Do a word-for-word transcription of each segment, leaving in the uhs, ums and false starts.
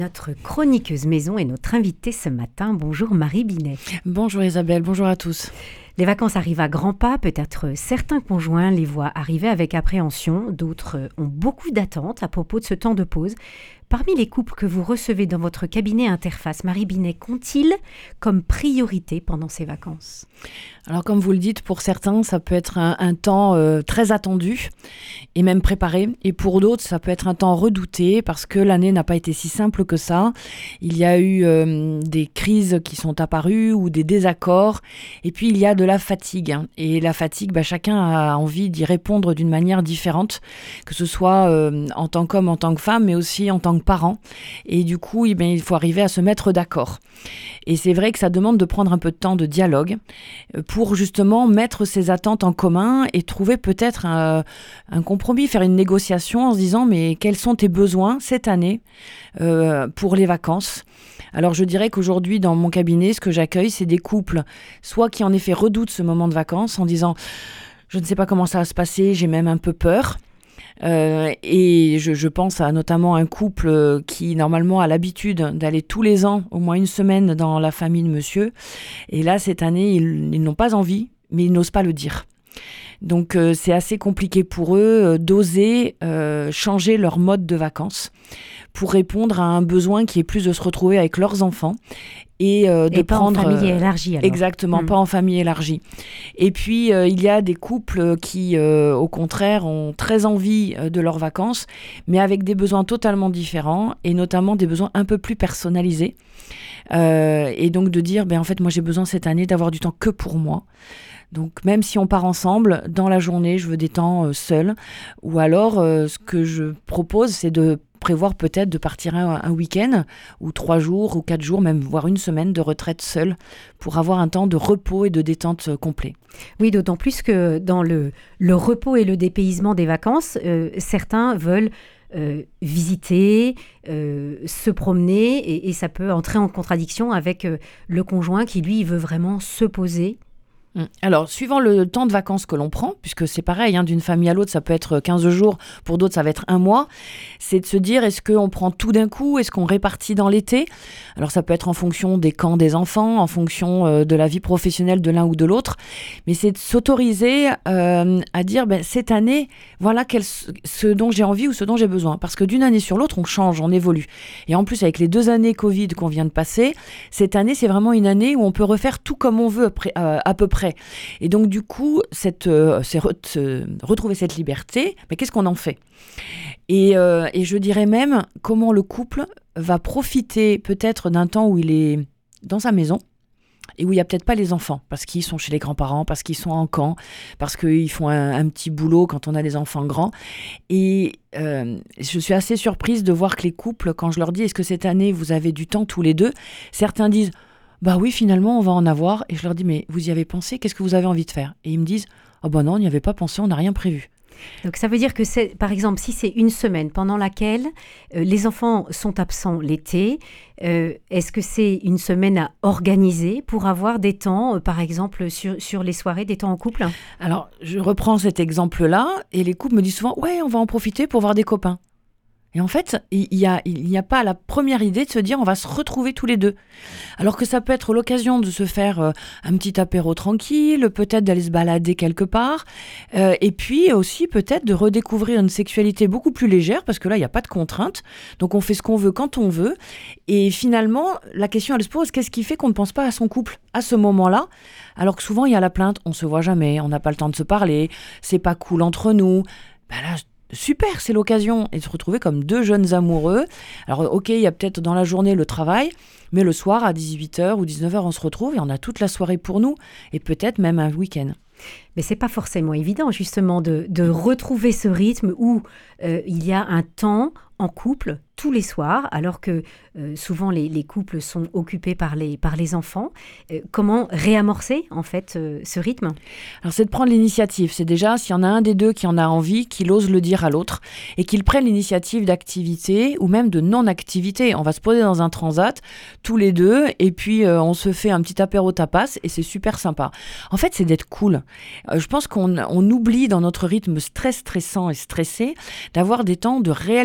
Notre chroniqueuse maison est notre invitée ce matin. Bonjour Marie Binet. Bonjour Isabelle, bonjour à tous. Les vacances arrivent à grands pas, peut-être certains conjoints les voient arriver avec appréhension, d'autres ont beaucoup d'attentes à propos de ce temps de pause. Parmi les couples que vous recevez dans votre cabinet Interface, Marie Binet, qu'ont-ils comme priorité pendant ces vacances ? Alors comme vous le dites, pour certains, ça peut être un, un temps euh, très attendu et même préparé. Et pour d'autres, ça peut être un temps redouté parce que l'année n'a pas été si simple que ça. Il y a eu euh, des crises qui sont apparues ou des désaccords. Et puis il y a de la fatigue. Et la fatigue, bah, chacun a envie d'y répondre d'une manière différente, que ce soit euh, en tant qu'homme, en tant que femme, mais aussi en tant que parent. Et du coup, eh bien, il faut arriver à se mettre d'accord. Et c'est vrai que ça demande de prendre un peu de temps de dialogue pour justement mettre ses attentes en commun et trouver peut-être un, un compromis, faire une négociation en se disant mais quels sont tes besoins cette année euh, pour les vacances ? Alors je dirais qu'aujourd'hui dans mon cabinet, ce que j'accueille, c'est des couples, soit qui en effet redoutent ce moment de vacances en disant je ne sais pas comment ça va se passer, j'ai même un peu peur. Euh, et je, je pense à notamment un couple qui normalement a l'habitude d'aller tous les ans au moins une semaine dans la famille de monsieur, et là cette année ils, ils n'ont pas envie mais ils n'osent pas le dire. Donc euh, c'est assez compliqué pour eux euh, d'oser euh, changer leur mode de vacances pour répondre à un besoin qui est plus de se retrouver avec leurs enfants et euh, de et pas prendre en famille élargie alors. Exactement, mmh. Pas en famille élargie. Et puis euh, il y a des couples qui euh, au contraire ont très envie euh, de leurs vacances mais avec des besoins totalement différents et notamment des besoins un peu plus personnalisés euh, et donc de dire ben en fait moi j'ai besoin cette année d'avoir du temps que pour moi. Donc même si on part ensemble, dans la journée, je veux des temps euh, seuls. Ou alors, euh, ce que je propose, c'est de prévoir peut-être de partir un, un week-end, ou trois jours, ou quatre jours, même voire une semaine de retraite seule, pour avoir un temps de repos et de détente euh, complet. Oui, d'autant plus que dans le, le repos et le dépaysement des vacances, euh, certains veulent Euh, visiter, euh, se promener et, et ça peut entrer en contradiction avec euh, le conjoint qui lui veut vraiment se poser. Alors, suivant le temps de vacances que l'on prend, puisque c'est pareil, hein, d'une famille à l'autre, ça peut être quinze jours, pour d'autres, ça va être un mois, c'est de se dire, est-ce qu'on prend tout d'un coup, est-ce qu'on répartit dans l'été ? Alors, ça peut être en fonction des camps des enfants, en fonction euh, de la vie professionnelle de l'un ou de l'autre, mais c'est de s'autoriser euh, à dire, ben, cette année, voilà quel, ce dont j'ai envie ou ce dont j'ai besoin. Parce que d'une année sur l'autre, on change, on évolue. Et en plus, avec les deux années Covid qu'on vient de passer, cette année, c'est vraiment une année où on peut refaire tout comme on veut euh, à peu près. Et donc du coup, cette, euh, c'est re- se, retrouver cette liberté, mais qu'est-ce qu'on en fait ? et, euh, et je dirais même comment le couple va profiter peut-être d'un temps où il est dans sa maison et où il n'y a peut-être pas les enfants, parce qu'ils sont chez les grands-parents, parce qu'ils sont en camp, parce qu'ils font un, un petit boulot quand on a des enfants grands. Et euh, je suis assez surprise de voir que les couples, quand je leur dis « Est-ce que cette année, vous avez du temps tous les deux ?» Certains disent bah oui, finalement, on va en avoir. Et je leur dis, mais vous y avez pensé ? Qu'est-ce que vous avez envie de faire ? Et ils me disent, oh bah non, on n'y avait pas pensé, on n'a rien prévu. Donc ça veut dire que, c'est, par exemple, si c'est une semaine pendant laquelle euh, les enfants sont absents l'été, euh, est-ce que c'est une semaine à organiser pour avoir des temps, euh, par exemple, sur, sur les soirées, des temps en couple ? Alors, je reprends cet exemple-là et les couples me disent souvent, ouais, on va en profiter pour voir des copains. Et en fait, il n'y a, il y a pas la première idée de se dire on va se retrouver tous les deux. Alors que ça peut être l'occasion de se faire euh, un petit apéro tranquille, peut-être d'aller se balader quelque part, euh, et puis aussi peut-être de redécouvrir une sexualité beaucoup plus légère, parce que là, il n'y a pas de contraintes, donc on fait ce qu'on veut quand on veut. Et finalement, la question elle se pose, qu'est-ce qui fait qu'on ne pense pas à son couple à ce moment-là ? Alors que souvent, il y a la plainte, on ne se voit jamais, on n'a pas le temps de se parler, c'est pas cool entre nous. Ben là, super, c'est l'occasion et de se retrouver comme deux jeunes amoureux. Alors ok, il y a peut-être dans la journée le travail, mais le soir à dix-huit heures ou dix-neuf heures on se retrouve et on a toute la soirée pour nous et peut-être même un week-end. Mais c'est pas forcément évident justement de, de retrouver ce rythme où euh, il y a un temps en couple tous les soirs, alors que euh, souvent les, les couples sont occupés par les, par les enfants. Euh, comment réamorcer en fait euh, ce rythme ? Alors c'est de prendre l'initiative. C'est déjà s'il y en a un des deux qui en a envie, qu'il ose le dire à l'autre et qu'il prenne l'initiative d'activité ou même de non-activité. On va se poser dans un transat tous les deux et puis euh, on se fait un petit apéro tapas et c'est super sympa. En fait, c'est d'être cool. Euh, je pense qu'on on oublie dans notre rythme stress, stressant et stressé d'avoir des temps de réelle détente.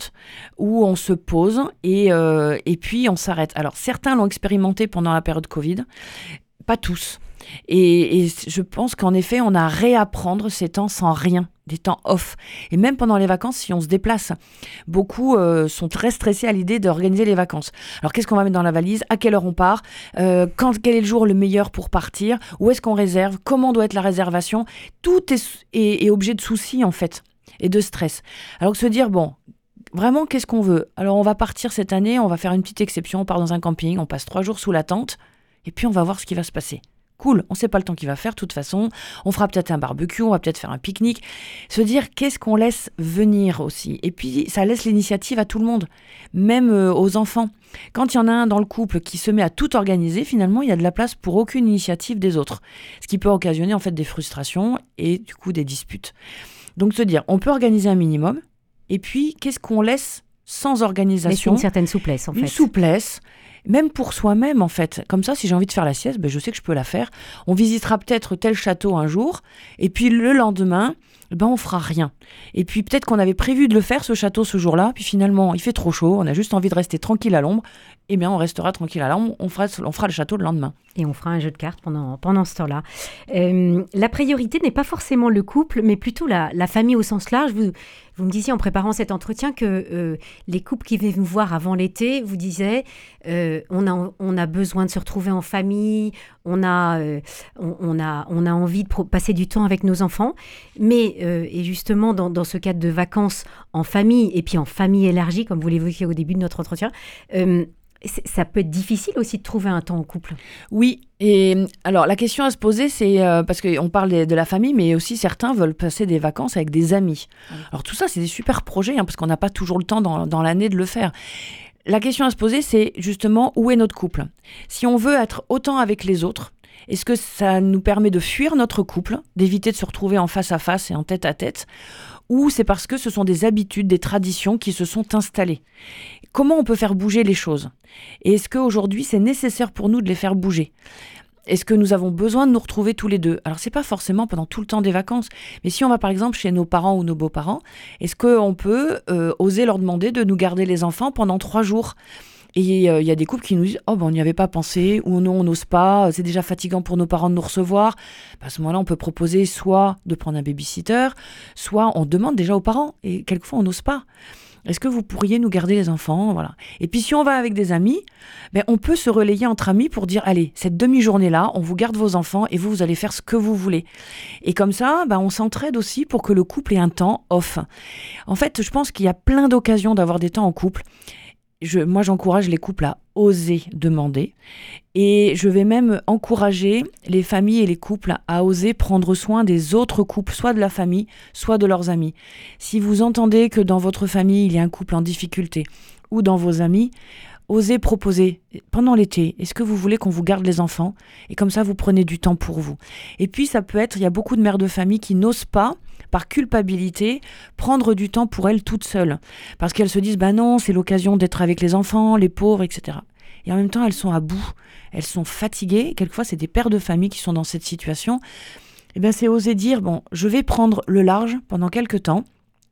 détente où on se pose et, euh, et puis on s'arrête. Alors, certains l'ont expérimenté pendant la période Covid, pas tous. Et, et je pense qu'en effet, on a à réapprendre ces temps sans rien, des temps off. Et même pendant les vacances, si on se déplace, beaucoup euh, sont très stressés à l'idée d'organiser les vacances. Alors, qu'est-ce qu'on va mettre dans la valise ? À quelle heure on part ? euh, quand, Quel est le jour le meilleur pour partir ? Où est-ce qu'on réserve ? Comment doit être la réservation ? Tout est, est, est objet de soucis, en fait, et de stress. Alors que se dire, bon... Vraiment, qu'est-ce qu'on veut ? Alors, on va partir cette année, on va faire une petite exception, on part dans un camping, on passe trois jours sous la tente, et puis on va voir ce qui va se passer. Cool, on ne sait pas le temps qu'il va faire, de toute façon. On fera peut-être un barbecue, on va peut-être faire un pique-nique. Se dire, qu'est-ce qu'on laisse venir aussi ? Et puis, ça laisse l'initiative à tout le monde, même euh, aux enfants. Quand il y en a un dans le couple qui se met à tout organiser, finalement, il y a de la place pour aucune initiative des autres. Ce qui peut occasionner en fait des frustrations et du coup des disputes. Donc, se dire, on peut organiser un minimum. Et puis, qu'est-ce qu'on laisse sans organisation ? Laisser une certaine souplesse, en fait. Une souplesse. Même pour soi-même, en fait. Comme ça, si j'ai envie de faire la sieste, ben, je sais que je peux la faire. On visitera peut-être tel château un jour, et puis le lendemain, ben, on fera rien. Et puis peut-être qu'on avait prévu de le faire, ce château, ce jour-là, puis finalement, il fait trop chaud, on a juste envie de rester tranquille à l'ombre, et bien on restera tranquille à l'ombre, on fera, on fera le château le lendemain. Et on fera un jeu de cartes pendant, pendant ce temps-là. Euh, la priorité n'est pas forcément le couple, mais plutôt la, la famille au sens large. Vous, vous me disiez en préparant cet entretien que euh, les couples qui venaient vous voir avant l'été, vous disiez euh, on, a, on a besoin de se retrouver en famille, on a, euh, on, on, a, on a envie de pro- passer du temps avec nos enfants. Mais, euh, et justement, dans, dans ce cadre de vacances en famille, et puis en famille élargie, comme vous l'évoquiez au début de notre entretien, euh, ça peut être difficile aussi de trouver un temps en couple. Oui, et alors la question à se poser, c'est euh, parce qu'on parle de, de la famille, mais aussi certains veulent passer des vacances avec des amis. Oui. Alors tout ça, c'est des super projets, hein, parce qu'on n'a pas toujours le temps dans, dans l'année de le faire. La question à se poser, c'est justement où est notre couple ? Si on veut être autant avec les autres, est-ce que ça nous permet de fuir notre couple, d'éviter de se retrouver en face à face et en tête à tête ? Ou c'est parce que ce sont des habitudes, des traditions qui se sont installées ? Comment on peut faire bouger les choses ? Et est-ce qu'aujourd'hui, c'est nécessaire pour nous de les faire bouger ? Est-ce que nous avons besoin de nous retrouver tous les deux ? Alors, c'est pas forcément pendant tout le temps des vacances, mais si on va par exemple chez nos parents ou nos beaux-parents, est-ce qu'on peut euh, oser leur demander de nous garder les enfants pendant trois jours ? Et il euh, y a des couples qui nous disent « Oh, ben, on n'y avait pas pensé » ou « Non, on n'ose pas, c'est déjà fatigant pour nos parents de nous recevoir. » À ce moment-là, on peut proposer soit de prendre un babysitter, soit on demande déjà aux parents. Et quelquefois, on n'ose pas. Est-ce que vous pourriez nous garder les enfants ? Voilà. Et puis, si on va avec des amis, ben, on peut se relayer entre amis pour dire « Allez, cette demi-journée-là, on vous garde vos enfants et vous, vous allez faire ce que vous voulez. » Et comme ça, ben, on s'entraide aussi pour que le couple ait un temps off. En fait, je pense qu'il y a plein d'occasions d'avoir des temps en couple. Je, moi, j'encourage les couples à oser demander et je vais même encourager les familles et les couples à oser prendre soin des autres couples, soit de la famille, soit de leurs amis. Si vous entendez que dans votre famille, il y a un couple en difficulté ou dans vos amis, osez proposer pendant l'été, est-ce que vous voulez qu'on vous garde les enfants ? Et comme ça, vous prenez du temps pour vous. Et puis, ça peut être, il y a beaucoup de mères de famille qui n'osent pas, par culpabilité, prendre du temps pour elles toutes seules. Parce qu'elles se disent, ben non, c'est l'occasion d'être avec les enfants, les pauvres, et cetera. Et en même temps, elles sont à bout, elles sont fatiguées. Quelquefois, c'est des pères de famille qui sont dans cette situation. Et bien, c'est oser dire, bon, je vais prendre le large pendant quelques temps.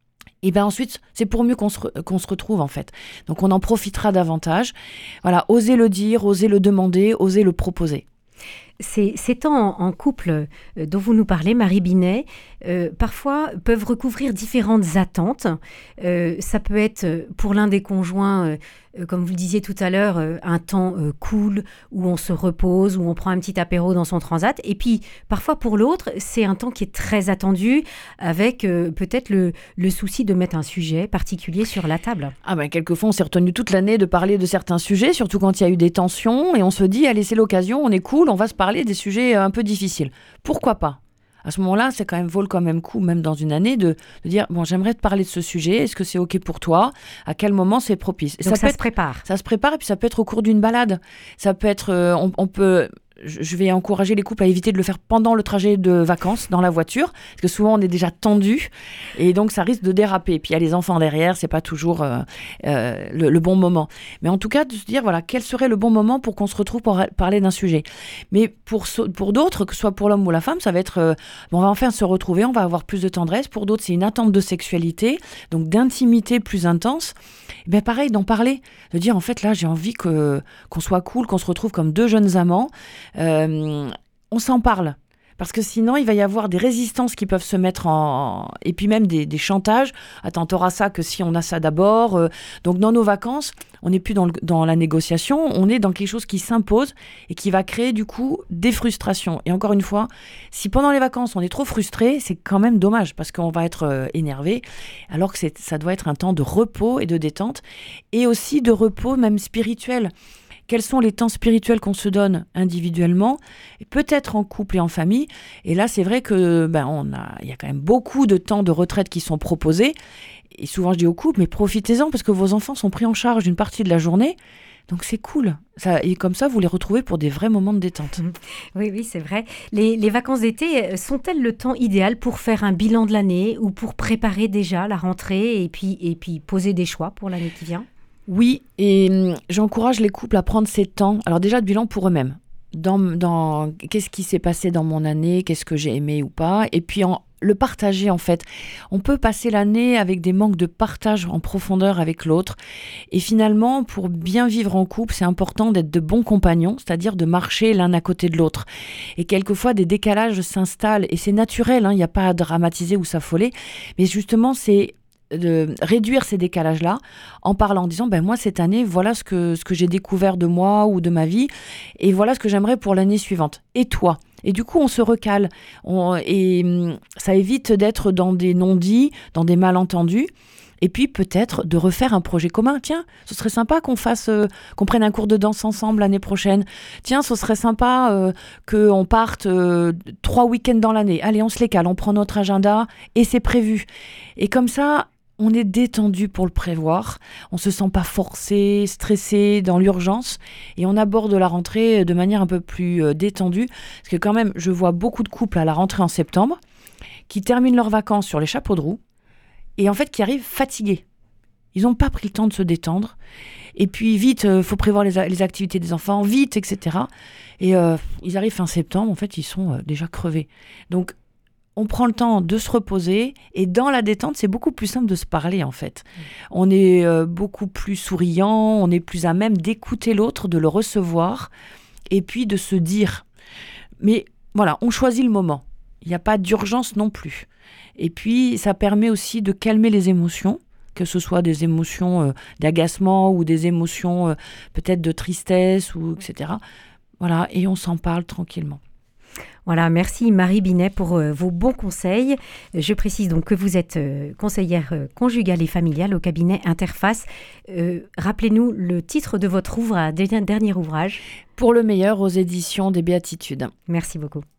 Et bien ensuite, c'est pour mieux qu'on se, re- qu'on se retrouve en fait. Donc on en profitera davantage. Voilà, oser le dire, oser le demander, oser le proposer. Ces, ces temps en, en couple euh, dont vous nous parlez, Marie Binet, euh, parfois peuvent recouvrir différentes attentes. Euh, ça peut être euh, pour l'un des conjoints, euh, euh, comme vous le disiez tout à l'heure, euh, un temps euh, cool où on se repose, où on prend un petit apéro dans son transat. Et puis parfois pour l'autre, c'est un temps qui est très attendu avec euh, peut-être le, le souci de mettre un sujet particulier sur la table. Ah ben quelquefois on s'est retenu toute l'année de parler de certains sujets, surtout quand il y a eu des tensions et on se dit allez c'est l'occasion, on est cool, on va se parler des sujets un peu difficiles. Pourquoi pas ? À ce moment-là, c'est quand même vaut quand même coup, même dans une année, de, de dire bon, j'aimerais te parler de ce sujet. Est-ce que c'est ok pour toi ? À quel moment c'est propice ? Et Donc ça, ça ça se être, prépare. Ça se prépare et puis ça peut être au cours d'une balade. Ça peut être, euh, on, on peut. je vais encourager les couples à éviter de le faire pendant le trajet de vacances dans la voiture, parce que souvent on est déjà tendu et donc ça risque de déraper. Et puis il y a les enfants derrière, c'est pas toujours euh, euh, le, le bon moment. Mais en tout cas, de se dire voilà, quel serait le bon moment pour qu'on se retrouve pour parler d'un sujet. Mais pour, pour d'autres, que ce soit pour l'homme ou la femme, ça va être euh, bon, on va enfin se retrouver, on va avoir plus de tendresse. Pour d'autres, c'est une attente de sexualité, donc d'intimité plus intense. Et bien pareil, d'en parler, de dire en fait là j'ai envie que, qu'on soit cool, qu'on se retrouve comme deux jeunes amants. Euh, on s'en parle. Parce que sinon, il va y avoir des résistances qui peuvent se mettre en... Et puis même des, des chantages. Attends, t'auras ça que si on a ça d'abord. Euh, donc dans nos vacances, on n'est plus dans, le, dans la négociation. On est dans quelque chose qui s'impose et qui va créer du coup des frustrations. Et encore une fois, si pendant les vacances, on est trop frustré, c'est quand même dommage parce qu'on va être euh, énervé. Alors que c'est, ça doit être un temps de repos et de détente. Et aussi de repos même spirituel. Quels sont les temps spirituels qu'on se donne individuellement, et peut-être en couple et en famille. Et là, c'est vrai que ben, on a, il y a quand même beaucoup de temps de retraite qui sont proposés. Et souvent, je dis aux couples, mais profitez-en parce que vos enfants sont pris en charge une partie de la journée. Donc, c'est cool. Ça, et comme ça, vous les retrouvez pour des vrais moments de détente. Oui, oui, c'est vrai. Les, les vacances d'été sont-elles le temps idéal pour faire un bilan de l'année ou pour préparer déjà la rentrée et puis, et puis poser des choix pour l'année qui vient ? Oui, et hum, j'encourage les couples à prendre ces temps. Alors déjà, de bilan pour eux-mêmes. Dans, dans, qu'est-ce qui s'est passé dans mon année, qu'est-ce que j'ai aimé ou pas. Et puis en, le partager en fait. On peut passer l'année avec des manques de partage en profondeur avec l'autre. Et finalement, pour bien vivre en couple, c'est important d'être de bons compagnons, c'est-à-dire de marcher l'un à côté de l'autre. Et quelquefois, des décalages s'installent. Et c'est naturel, hein, il n'y a pas à dramatiser ou s'affoler. Mais justement, c'est de réduire ces décalages-là en parlant, en disant ben moi cette année voilà ce que, ce que j'ai découvert de moi ou de ma vie et voilà ce que j'aimerais pour l'année suivante. Et toi ? Et du coup on se recale on, et hum, ça évite d'être dans des non-dits, dans des malentendus. Et puis peut-être de refaire un projet commun. Tiens, ce serait sympa qu'on fasse, euh, qu'on prenne un cours de danse ensemble l'année prochaine. Tiens, ce serait sympa euh, qu'on parte euh, trois week-ends dans l'année. Allez, on se les cale, on prend notre agenda et c'est prévu. Et comme ça, on est détendu pour le prévoir. On se sent pas forcé, stressé, dans l'urgence. Et on aborde la rentrée de manière un peu plus euh, détendue. Parce que quand même, je vois beaucoup de couples à la rentrée en septembre qui terminent leurs vacances sur les chapeaux de roue. Et en fait, qui arrivent fatigués. Ils n'ont pas pris le temps de se détendre. Et puis, vite, il euh, faut prévoir les, a- les activités des enfants, vite, et cetera. Et euh, ils arrivent fin septembre, en fait, ils sont euh, déjà crevés. Donc, on prend le temps de se reposer. Et dans la détente, c'est beaucoup plus simple de se parler, en fait. Mmh. On est euh, beaucoup plus souriant, on est plus à même d'écouter l'autre, de le recevoir, et puis de se dire. Mais voilà, on choisit le moment. Il n'y a pas d'urgence non plus. Et puis, ça permet aussi de calmer les émotions, que ce soit des émotions euh, d'agacement ou des émotions euh, peut-être de tristesse, ou, et cetera. Voilà, et on s'en parle tranquillement. Voilà, merci Marie Binet pour euh, vos bons conseils. Je précise donc que vous êtes euh, conseillère euh, conjugale et familiale au cabinet Interface. Euh, rappelez-nous le titre de votre ouvrage, dernier ouvrage. Pour le meilleur aux éditions des Béatitudes. Merci beaucoup.